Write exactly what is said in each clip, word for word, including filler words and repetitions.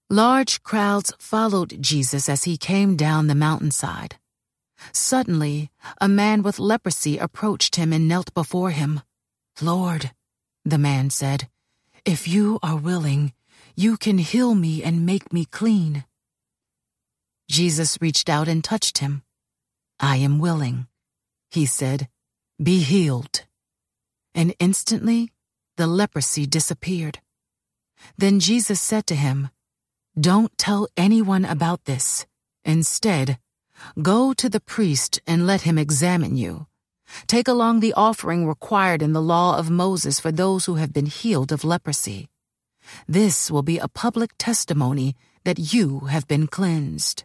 Large crowds followed Jesus as he came down the mountainside. Suddenly, a man with leprosy approached him and knelt before him. "Lord," the man said, "if you are willing, you can heal me and make me clean." Jesus reached out and touched him. "I am willing," he said, "be healed." And instantly, the leprosy disappeared. Then Jesus said to him, "Don't tell anyone about this. Instead, go to the priest and let him examine you. Take along the offering required in the law of Moses for those who have been healed of leprosy. This will be a public testimony that you have been cleansed."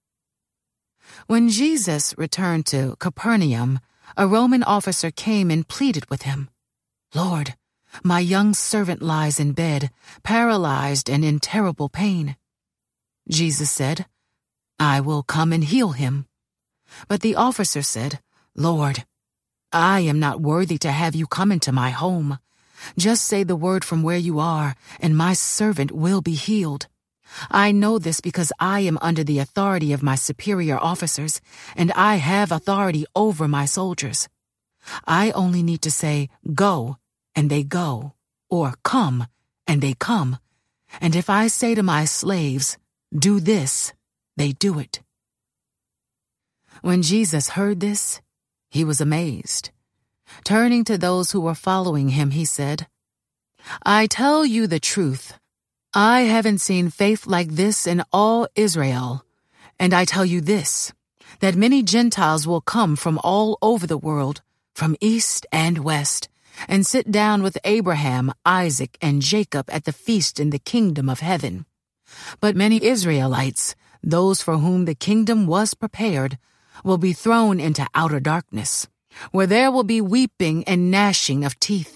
When Jesus returned to Capernaum, a Roman officer came and pleaded with him. "Lord, my young servant lies in bed, paralyzed and in terrible pain." Jesus said, "I will come and heal him." But the officer said, "Lord, I am not worthy to have you come into my home. Just say the word from where you are, and my servant will be healed. I know this because I am under the authority of my superior officers, and I have authority over my soldiers. I only need to say, 'Go,' and they go, or 'Come,' and they come. And if I say to my slaves, 'Do this,' they do it." When Jesus heard this, he was amazed. Turning to those who were following him, he said, "I tell you the truth. I haven't seen faith like this in all Israel. And I tell you this, that many Gentiles will come from all over the world, from east and west, and sit down with Abraham, Isaac, and Jacob at the feast in the kingdom of heaven. But many Israelites, those for whom the kingdom was prepared, will be thrown into outer darkness, where there will be weeping and gnashing of teeth."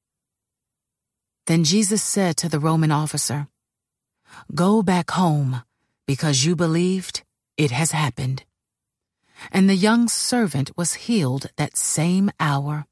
Then Jesus said to the Roman officer, "Go back home, because you believed, it has happened." And the young servant was healed that same hour.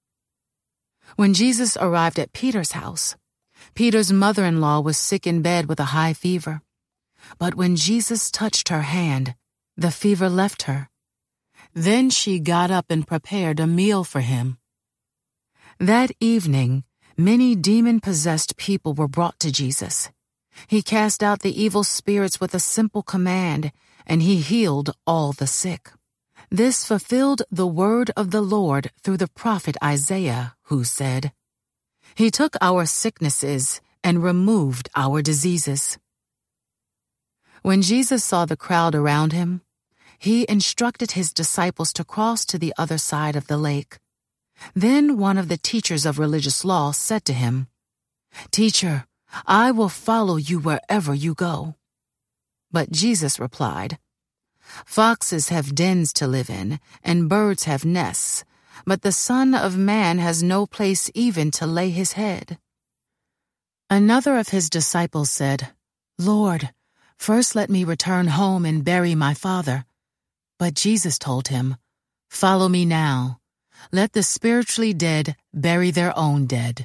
When Jesus arrived at Peter's house, Peter's mother-in-law was sick in bed with a high fever. But when Jesus touched her hand, the fever left her. Then she got up and prepared a meal for him. That evening, many demon-possessed people were brought to Jesus. He cast out the evil spirits with a simple command, and he healed all the sick. This fulfilled the word of the Lord through the prophet Isaiah, who said, "He took our sicknesses and removed our diseases." When Jesus saw the crowd around him, he instructed his disciples to cross to the other side of the lake. Then one of the teachers of religious law said to him, "Teacher, I will follow you wherever you go." But Jesus replied, "Foxes have dens to live in, and birds have nests, but the Son of Man has no place even to lay his head." Another of his disciples said, "Lord, first let me return home and bury my father." But Jesus told him, "Follow me now. Let the spiritually dead bury their own dead."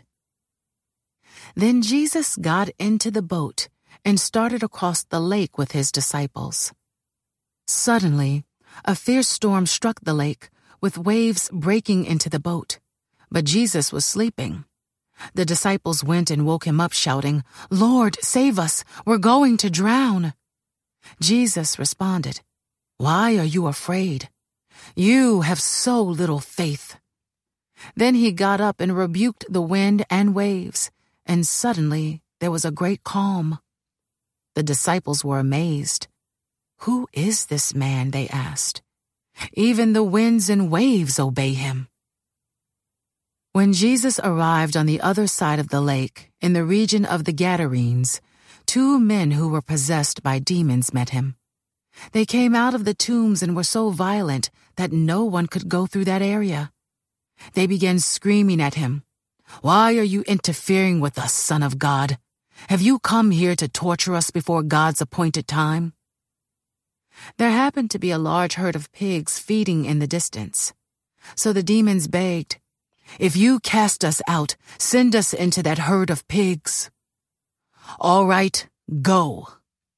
Then Jesus got into the boat and started across the lake with his disciples. Suddenly, a fierce storm struck the lake, with waves breaking into the boat. But Jesus was sleeping. The disciples went and woke him up, shouting, "Lord, save us! We're going to drown!" Jesus responded, "Why are you afraid? You have so little faith." Then he got up and rebuked the wind and waves, and suddenly there was a great calm. The disciples were amazed. "Who is this man?" they asked. "Even the winds and waves obey him." When Jesus arrived on the other side of the lake, in the region of the Gadarenes, two men who were possessed by demons met him. They came out of the tombs and were so violent that no one could go through that area. They began screaming at him, "Why are you interfering with us, Son of God? Have you come here to torture us before God's appointed time?" There happened to be a large herd of pigs feeding in the distance. So the demons begged, "If you cast us out, send us into that herd of pigs." "All right, go,"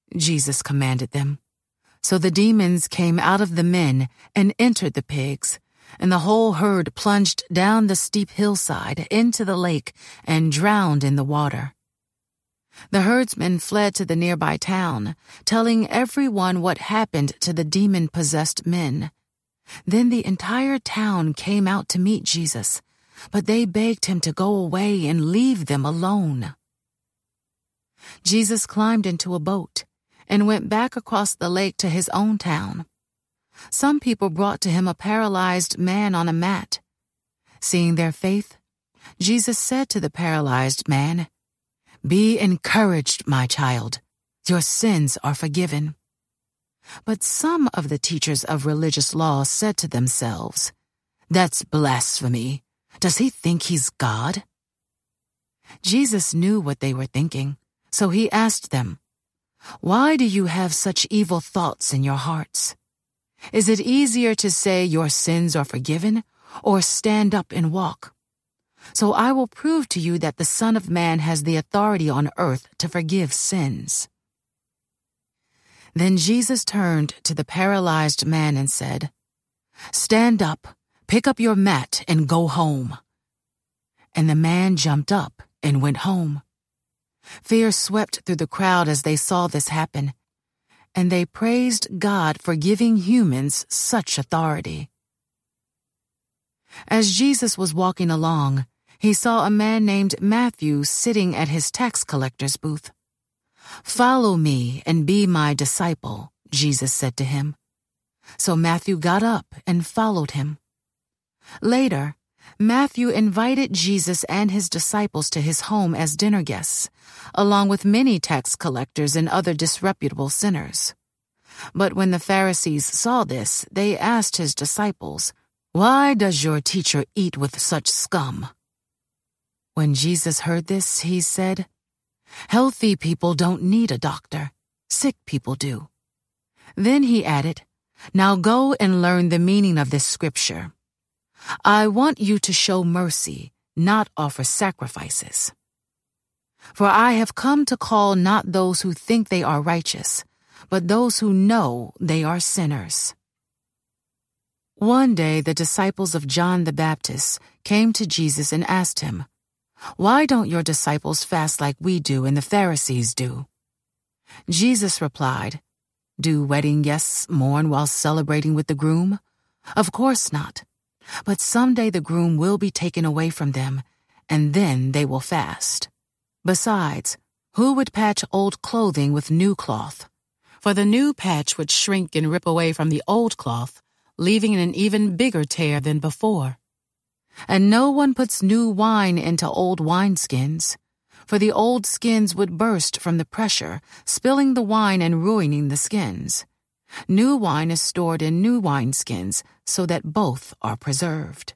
Jesus commanded them. So the demons came out of the men and entered the pigs, and the whole herd plunged down the steep hillside into the lake and drowned in the water. The herdsmen fled to the nearby town, telling everyone what happened to the demon-possessed men. Then the entire town came out to meet Jesus, but they begged him to go away and leave them alone. Jesus climbed into a boat and went back across the lake to his own town. Some people brought to him a paralyzed man on a mat. Seeing their faith, Jesus said to the paralyzed man, "Be encouraged, my child. Your sins are forgiven." But some of the teachers of religious law said to themselves, "That's blasphemy. Does he think he's God?" Jesus knew what they were thinking, so he asked them, "Why do you have such evil thoughts in your hearts? Is it easier to say your sins are forgiven, or stand up and walk? So I will prove to you that the Son of Man has the authority on earth to forgive sins." Then Jesus turned to the paralyzed man and said, "Stand up, pick up your mat, and go home." And the man jumped up and went home. Fear swept through the crowd as they saw this happen, and they praised God for giving humans such authority. As Jesus was walking along, he saw a man named Matthew sitting at his tax collector's booth. "Follow me and be my disciple," Jesus said to him. So Matthew got up and followed him. Later, Matthew invited Jesus and his disciples to his home as dinner guests, along with many tax collectors and other disreputable sinners. But when the Pharisees saw this, they asked his disciples, "Why does your teacher eat with such scum?" When Jesus heard this, he said, "Healthy people don't need a doctor. Sick people do." Then he added, "Now go and learn the meaning of this scripture. I want you to show mercy, not offer sacrifices. For I have come to call not those who think they are righteous, but those who know they are sinners." One day the disciples of John the Baptist came to Jesus and asked him, "Why don't your disciples fast like we do and the Pharisees do?" Jesus replied, "Do wedding guests mourn while celebrating with the groom? Of course not. But someday the groom will be taken away from them, and then they will fast. Besides, who would patch old clothing with new cloth? For the new patch would shrink and rip away from the old cloth, leaving an even bigger tear than before. And no one puts new wine into old wineskins, for the old skins would burst from the pressure, spilling the wine and ruining the skins. New wine is stored in new wineskins so that both are preserved."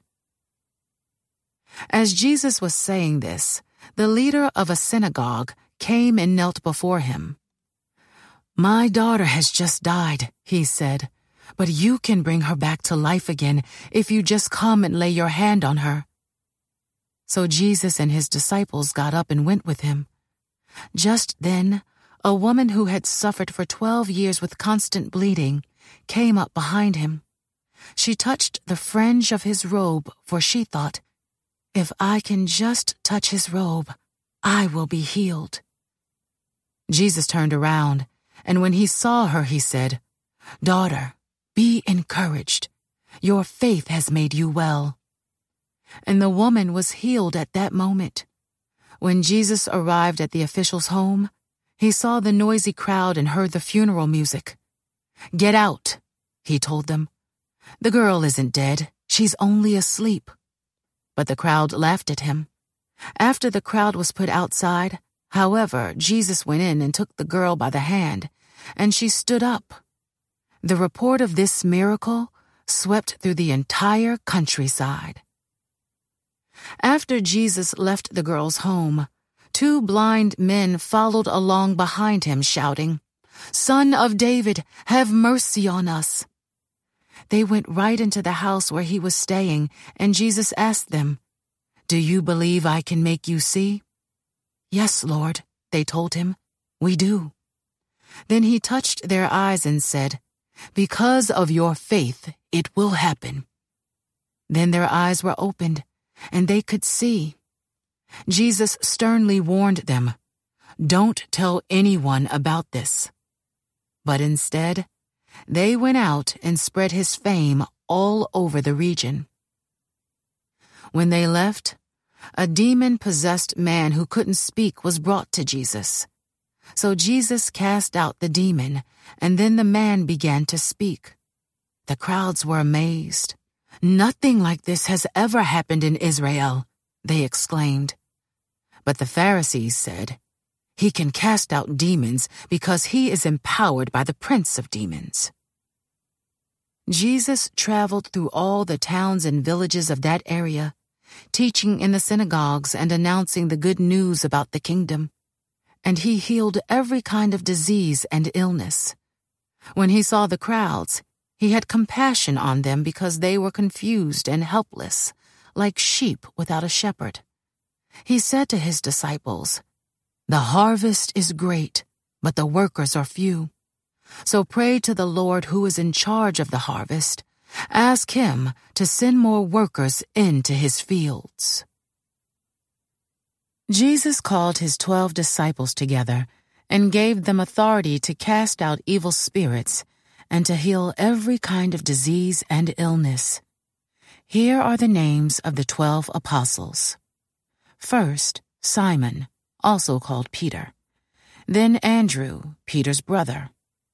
As Jesus was saying this, the leader of a synagogue came and knelt before him. "My daughter has just died," he said, "but you can bring her back to life again if you just come and lay your hand on her." So Jesus and his disciples got up and went with him. Just then, a woman who had suffered for twelve years with constant bleeding came up behind him. She touched the fringe of his robe, for she thought, "If I can just touch his robe, I will be healed." Jesus turned around, and when he saw her, he said, "Daughter, be encouraged. Your faith has made you well." And the woman was healed at that moment. When Jesus arrived at the official's home, he saw the noisy crowd and heard the funeral music. "Get out," he told them. "The girl isn't dead. She's only asleep." But the crowd laughed at him. After the crowd was put outside, however, Jesus went in and took the girl by the hand, and she stood up. The report of this miracle swept through the entire countryside. After Jesus left the girl's home, two blind men followed along behind him, shouting, "Son of David, have mercy on us." They went right into the house where he was staying, and Jesus asked them, "Do you believe I can make you see?" "Yes, Lord," they told him. "We do." Then he touched their eyes and said, "Because of your faith, it will happen." Then their eyes were opened, and they could see. Jesus sternly warned them, "Don't tell anyone about this." But instead, they went out and spread his fame all over the region. When they left, a demon-possessed man who couldn't speak was brought to Jesus. So Jesus cast out the demon, and then the man began to speak. The crowds were amazed. "Nothing like this has ever happened in Israel," they exclaimed. But the Pharisees said, "He can cast out demons because he is empowered by the prince of demons." Jesus traveled through all the towns and villages of that area, teaching in the synagogues and announcing the good news about the kingdom. And he healed every kind of disease and illness. When he saw the crowds, he had compassion on them because they were confused and helpless, like sheep without a shepherd. He said to his disciples, "The harvest is great, but the workers are few. So pray to the Lord who is in charge of the harvest. Ask him to send more workers into his fields." Jesus called his twelve disciples together and gave them authority to cast out evil spirits and to heal every kind of disease and illness. Here are the names of the twelve apostles. First, Simon, also called Peter. Then Andrew, Peter's brother.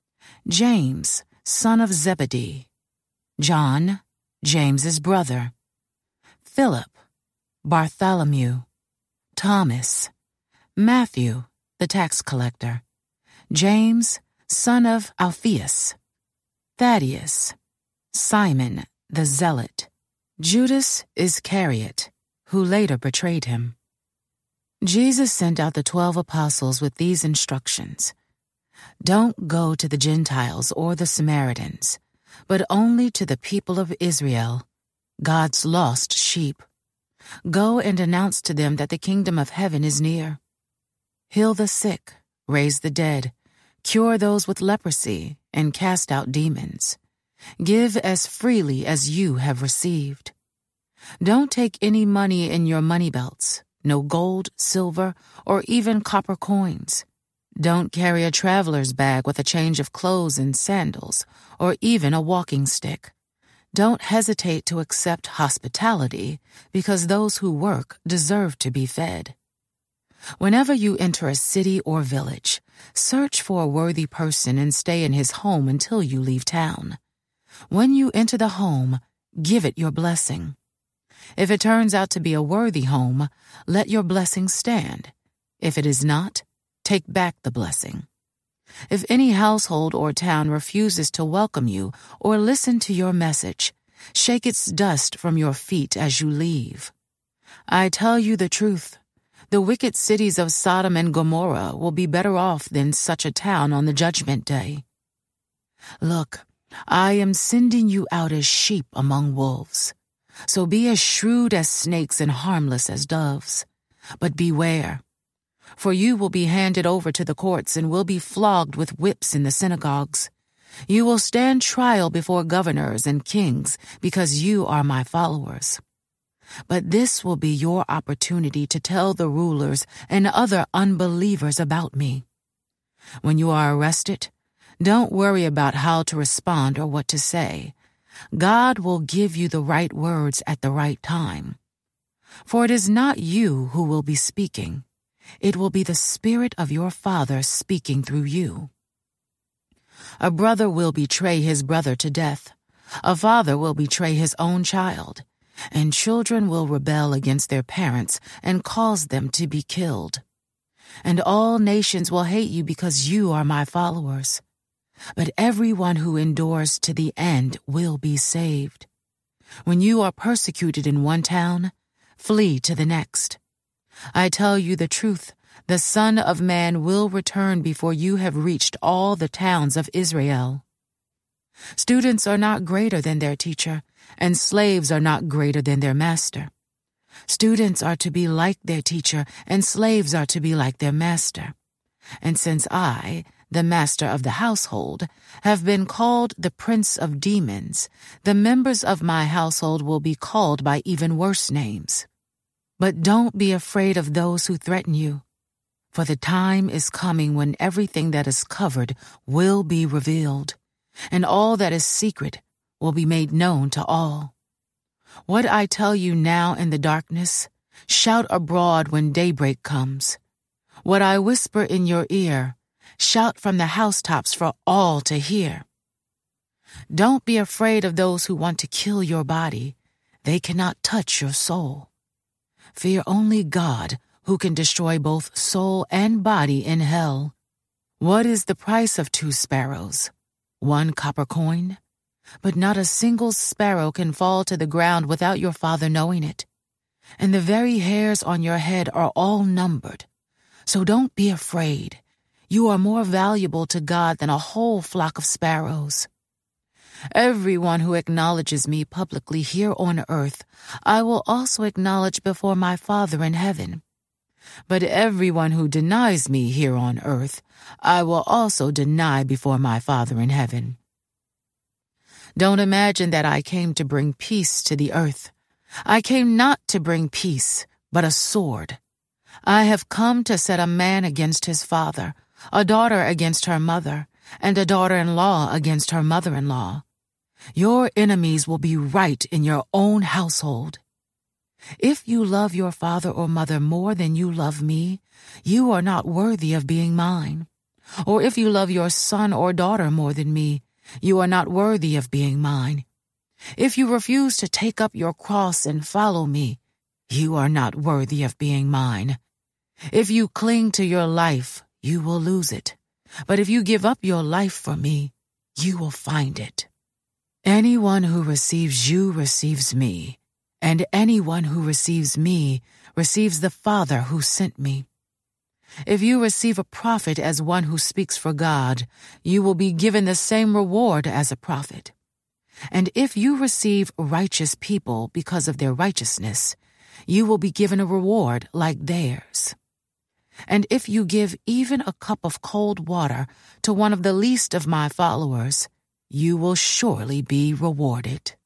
James, son of Zebedee. John, James's brother. Philip, Bartholomew. Thomas, Matthew, the tax collector. James, son of Alphaeus. Thaddeus, Simon the Zealot. Judas Iscariot, who later betrayed him. Jesus sent out the twelve apostles with these instructions. "Don't go to the Gentiles or the Samaritans, but only to the people of Israel, God's lost sheep. Go and announce to them that the kingdom of heaven is near. Heal the sick, raise the dead, cure those with leprosy, and cast out demons. Give as freely as you have received. Don't take any money in your money belts, no gold, silver, or even copper coins. Don't carry a traveler's bag with a change of clothes and sandals, or even a walking stick. Don't hesitate to accept hospitality, because those who work deserve to be fed. Whenever you enter a city or village, search for a worthy person and stay in his home until you leave town. When you enter the home, give it your blessing. If it turns out to be a worthy home, let your blessing stand. If it is not, take back the blessing. If any household or town refuses to welcome you or listen to your message, shake its dust from your feet as you leave. I tell you the truth, the wicked cities of Sodom and Gomorrah will be better off than such a town on the judgment day. Look, I am sending you out as sheep among wolves. So be as shrewd as snakes and harmless as doves. But beware. For you will be handed over to the courts and will be flogged with whips in the synagogues. You will stand trial before governors and kings because you are my followers. But this will be your opportunity to tell the rulers and other unbelievers about me. When you are arrested, don't worry about how to respond or what to say. God will give you the right words at the right time. For it is not you who will be speaking. It will be the Spirit of your Father speaking through you. A brother will betray his brother to death. A father will betray his own child. And children will rebel against their parents and cause them to be killed. And all nations will hate you because you are my followers. But everyone who endures to the end will be saved. When you are persecuted in one town, flee to the next. I tell you the truth, the Son of Man will return before you have reached all the towns of Israel. Students are not greater than their teacher, and slaves are not greater than their master. Students are to be like their teacher, and slaves are to be like their master. And since I, the master of the household, have been called the prince of demons, the members of my household will be called by even worse names. But don't be afraid of those who threaten you, for the time is coming when everything that is covered will be revealed, and all that is secret will be made known to all. What I tell you now in the darkness, shout abroad when daybreak comes. What I whisper in your ear, shout from the housetops for all to hear. Don't be afraid of those who want to kill your body. They cannot touch your soul. Fear only God, who can destroy both soul and body in hell. What is the price of two sparrows? One copper coin? But not a single sparrow can fall to the ground without your Father knowing it. And the very hairs on your head are all numbered. So don't be afraid. You are more valuable to God than a whole flock of sparrows. Everyone who acknowledges me publicly here on earth, I will also acknowledge before my Father in heaven. But everyone who denies me here on earth, I will also deny before my Father in heaven. Don't imagine that I came to bring peace to the earth. I came not to bring peace, but a sword. I have come to set a man against his father, a daughter against her mother, and a daughter-in-law against her mother-in-law. Your enemies will be right in your own household. If you love your father or mother more than you love me, you are not worthy of being mine. Or if you love your son or daughter more than me, you are not worthy of being mine. If you refuse to take up your cross and follow me, you are not worthy of being mine. If you cling to your life, you will lose it. But if you give up your life for me, you will find it. Anyone who receives you receives me, and anyone who receives me receives the Father who sent me. If you receive a prophet as one who speaks for God, you will be given the same reward as a prophet. And if you receive righteous people because of their righteousness, you will be given a reward like theirs. And if you give even a cup of cold water to one of the least of my followers, you will surely be rewarded.